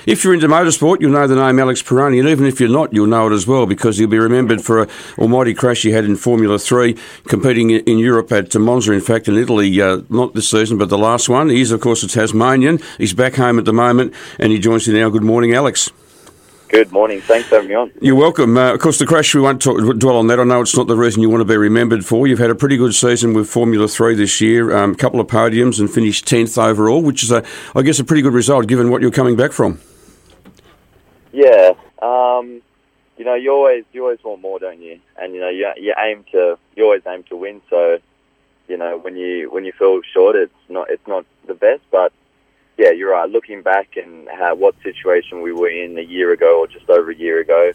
If you're into motorsport, you'll know the name Alex Peroni, and even if you're not, you'll know it as well, because he'll be remembered for an almighty crash he had in Formula 3, competing in Europe at Monza, in fact, in Italy, not this season, but the last one. He is, of course, a Tasmanian. He's back home at the moment, and he joins you now. Good morning, Alex. Good morning. Thanks for having me on. You're welcome. Of course, the crash, we won't dwell on that. I know it's not the reason you want to be remembered for. You've had a pretty good season with Formula 3 this year, a couple of podiums and finished 10th overall, which is, I guess, a pretty good result given what you're coming back from. Yeah. You always want more, don't you? And, you always aim to win. So, when you feel short, it's not the best, but yeah, you're right. Looking back and what situation we were in a year ago or just over a year ago,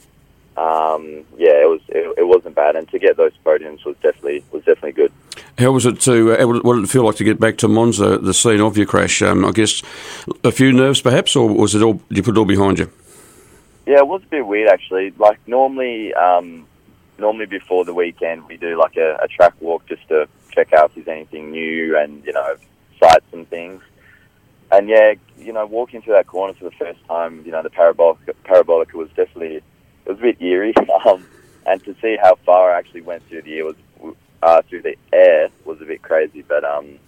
it wasn't bad, and to get those podiums was definitely good. How was it what did it feel like to get back to Monza, the scene of your crash? I guess a few nerves perhaps, or was it all? Did you put it all behind you? Yeah, it was a bit weird actually. Like normally before the weekend we do like a track walk just to check out if there's anything new and sights and things. And walking through that corner for the first time, the parabolica was definitely, it was a bit eerie. And to see how far I actually went through the air was a bit crazy. But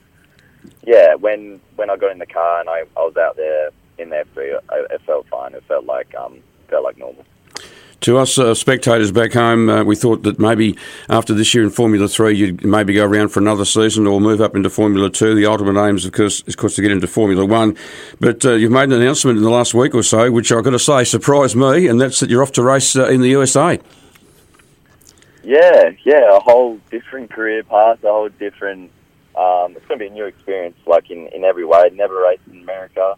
when I got in the car and I was out there in the F3, it felt fine. It felt like normal. To us spectators back home, we thought that maybe after this year in Formula 3, you'd maybe go around for another season or move up into Formula 2. The ultimate aim is, of course, to get into Formula 1. But you've made an announcement in the last week or so, which I've got to say surprised me, and that's that you're off to race in the USA. Yeah, a whole different career path, a whole different... it's going to be a new experience, like in every way. Never raced in America.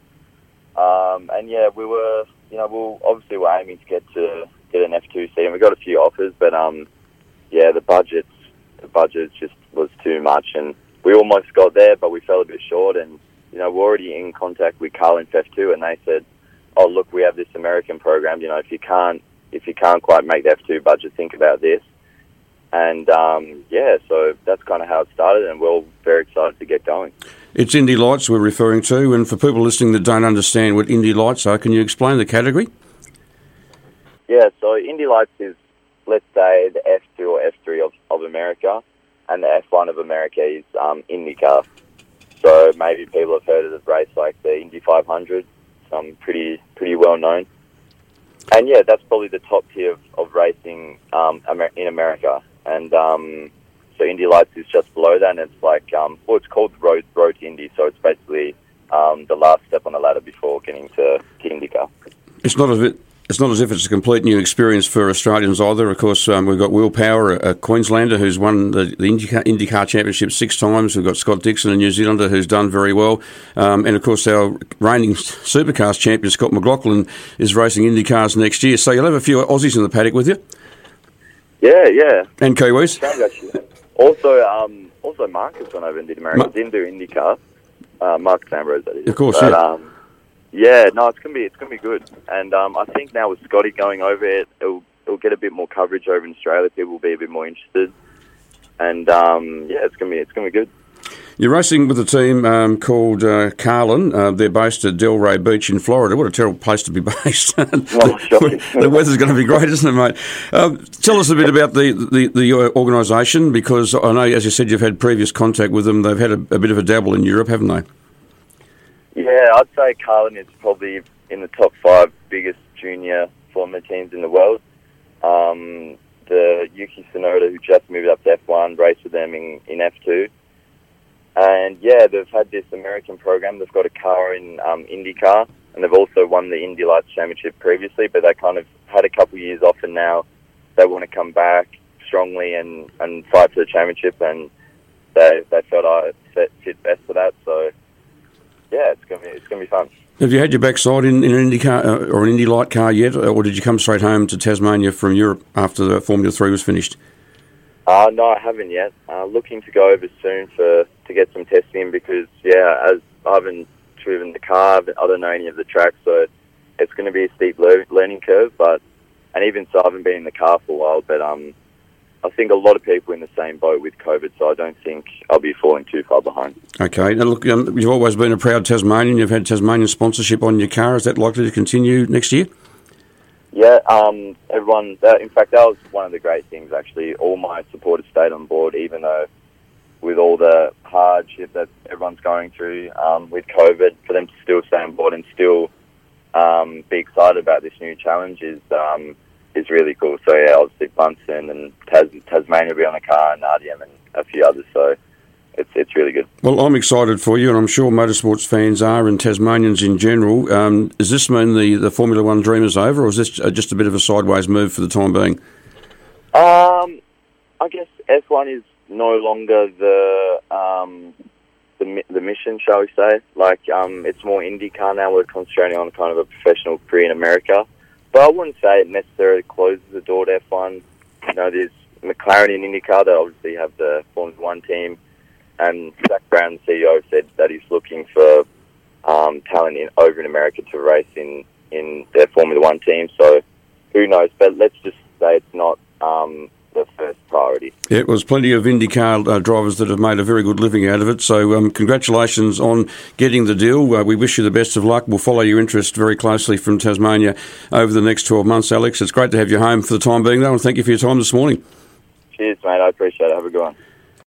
We're aiming to get an F2 seat, and we got a few offers, but the budget just was too much, and we almost got there, but we fell a bit short. And we're already in contact with Carlin F2, and they said, "Oh, look, we have this American program. If you can't quite make the F2 budget, think about this." And so that's kind of how it started, and we're all very excited to get going. It's Indy Lights we're referring to, and for people listening that don't understand what Indy Lights are, can you explain the category? Yeah, so Indy Lights is, let's say, the F2 or F3 of America, and the F1 of America is IndyCar. So maybe people have heard of the race like the Indy 500, pretty well known. And yeah, that's probably the top tier of racing in America. And so Indy Lights is just below that, and it's like, it's called Road to Indy, so it's basically the last step on the ladder before getting to IndyCar. It's not as if it's a complete new experience for Australians either. Of course, we've got Will Power, a Queenslander who's won the IndyCar Championship 6 times. We've got Scott Dixon, a New Zealander who's done very well. And, of course, our reigning Supercars champion, Scott McLaughlin, is racing IndyCars next year. So you'll have a few Aussies in the paddock with you. Yeah. And Kiwis. Also, Marcus went over and did America. Didn't do IndyCar. Marcus Ambrose, that is. Of course, but, it's gonna be good, and I think now with Scotty going over it, it'll get a bit more coverage over in Australia. People will be a bit more interested, and it's gonna be good. You're racing with a team called Carlin. They're based at Delray Beach in Florida. What a terrible place to be based. The weather's going to be great, isn't it, mate? Tell us a bit about the organisation, because I know, as you said, you've had previous contact with them. They've had a bit of a dabble in Europe, haven't they? Yeah, I'd say Carlin is probably in the top 5 biggest junior Formula teams in the world. The Yuki Tsunoda, who just moved up to F1, raced with them in F2. And yeah, they've had this American program. They've got a car in IndyCar, and they've also won the Indy Lights Championship previously, but they kind of had a couple of years off, and now they want to come back strongly and fight for the championship, and they felt I fit best for that. So yeah, it's gonna be fun. Have you had your backside in an IndyCar or an Indy Light car yet, or did you come straight home to Tasmania from Europe after the Formula 3 was finished? No, I haven't yet. Looking to go over soon to get some testing, because as I haven't driven the car, I don't know any of the tracks, so it's going to be a steep learning curve. And even so, I haven't been in the car for a while. But I think a lot of people in the same boat with COVID, so I don't think I'll be falling too far behind. Okay. Now, look, you've always been a proud Tasmanian. You've had Tasmanian sponsorship on your car. Is that likely to continue next year? Yeah, everyone. In fact, that was one of the great things. Actually, all my supporters stayed on board, even though with all the hardship that everyone's going through with COVID, for them to still stay on board and still be excited about this new challenge is really cool. So yeah, obviously Bunsen and Tasmania will be on the car, and RDM and a few others. So it's really good. Well, I'm excited for you, and I'm sure motorsports fans are, and Tasmanians in general. Does this mean the Formula One dream is over, or is this just a bit of a sideways move for the time being? I guess F1 is no longer the mission, shall we say. Like, it's more IndyCar now. We're concentrating on kind of a professional career in America. But I wouldn't say it necessarily closes the door to F1. You know, there's McLaren in IndyCar. They obviously have the Formula One team. And Zach Brown, the CEO, said that he's looking for talent over in America to race in their Formula One team. So who knows? But let's just say it's not the first priority. Yeah, it was plenty of IndyCar drivers that have made a very good living out of it. So congratulations on getting the deal. We wish you the best of luck. We'll follow your interest very closely from Tasmania over the next 12 months, Alex. It's great to have you home for the time being, though, and thank you for your time this morning. Cheers, mate. I appreciate it. Have a good one.